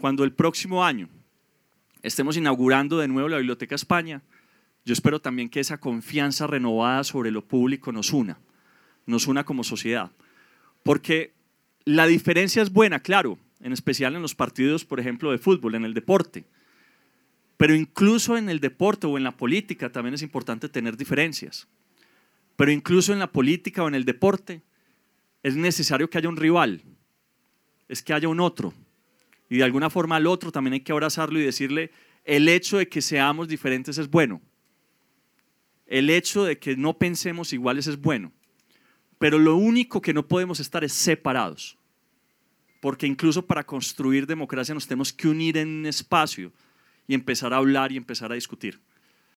cuando el próximo año estemos inaugurando de nuevo la Biblioteca España, yo espero también que esa confianza renovada sobre lo público nos una como sociedad. Porque la diferencia es buena, claro, en especial en los partidos, por ejemplo, de fútbol, en el deporte. Pero incluso en el deporte o en la política también es importante tener diferencias. Pero incluso en la política o en el deporte es necesario que haya un rival, es que haya un otro. Y de alguna forma al otro también hay que abrazarlo y decirle, el hecho de que seamos diferentes es bueno. El hecho de que no pensemos iguales es bueno. Pero lo único que no podemos estar es separados. Porque incluso para construir democracia nos tenemos que unir en un espacio y empezar a hablar y empezar a discutir.